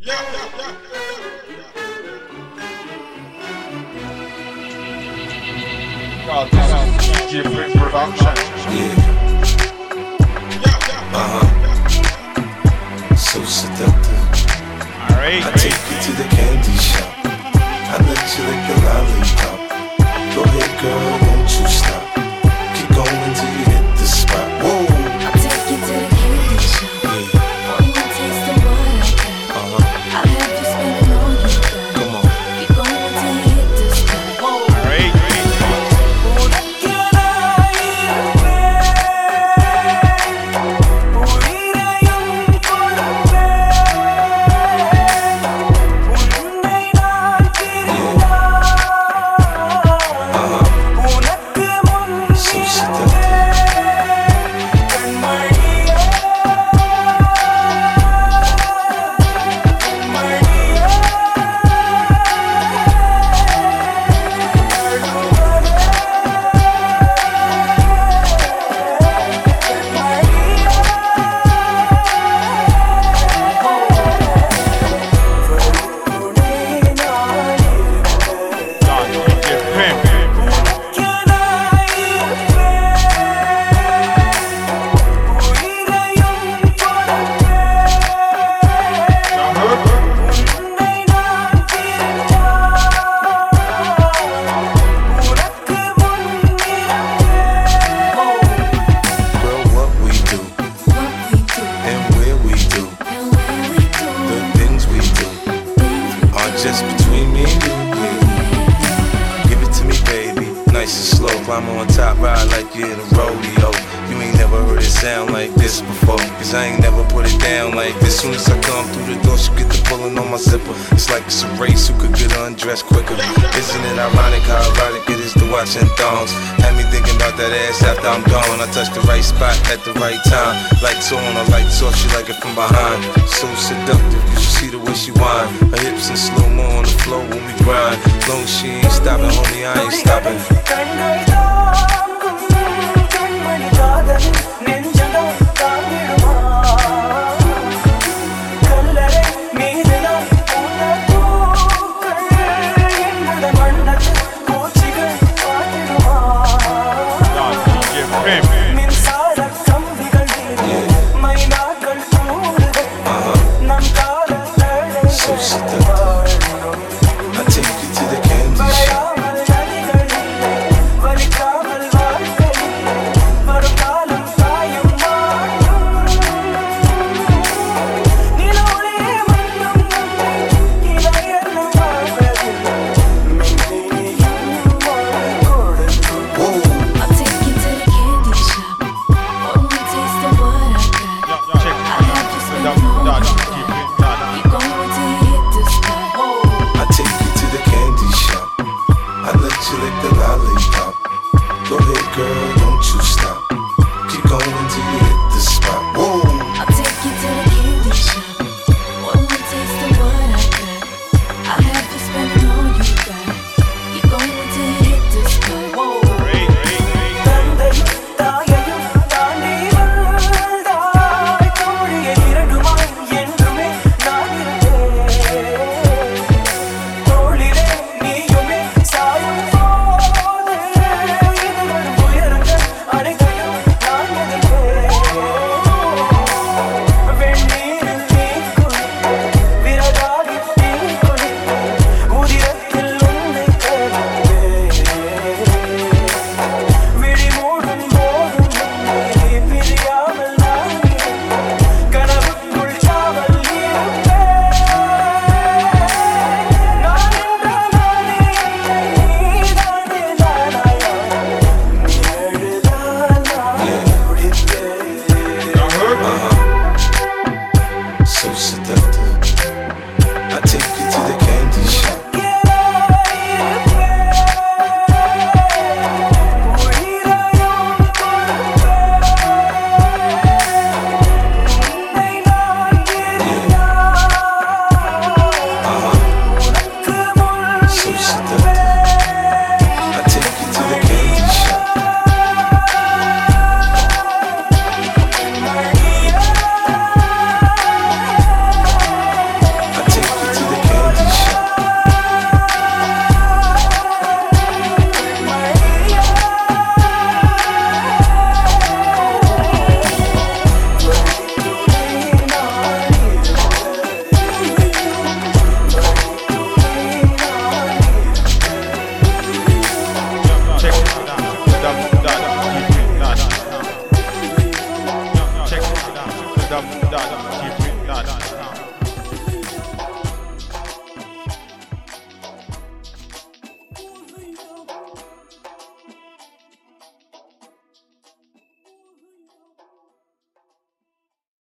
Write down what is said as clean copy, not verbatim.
God, this is different production. So seductive. Alright. I take you to the candy shop. I let you lick the lollipop. Go ahead, girl, don't you stop. Keep going till you hit the spot. Whoa. I'll take you to the candy shop. Want you to taste of what I got. I'll have you spending all you got. Come on. Keep going till you hit the spot. Alright. Just between me and you, yeah. Give it to me, baby, nice and slow. Climb on top, ride like you're in a rodeo. You ain't never heard it sound like this before, cause I ain't never put it down like this. Soon as I come through the door, she get the pulling on my zipper. It's like it's a race, who could get undressed quicker. Isn't it ironic how erotic it is to watching thongs? Had me thinking about that ass after I'm gone. I touch the right spot at the right time. Lights on, I lights off, she like it from behind. So seductive, you should see the way she whine. Her hips in slow-mo on the floor when we grind. Long as she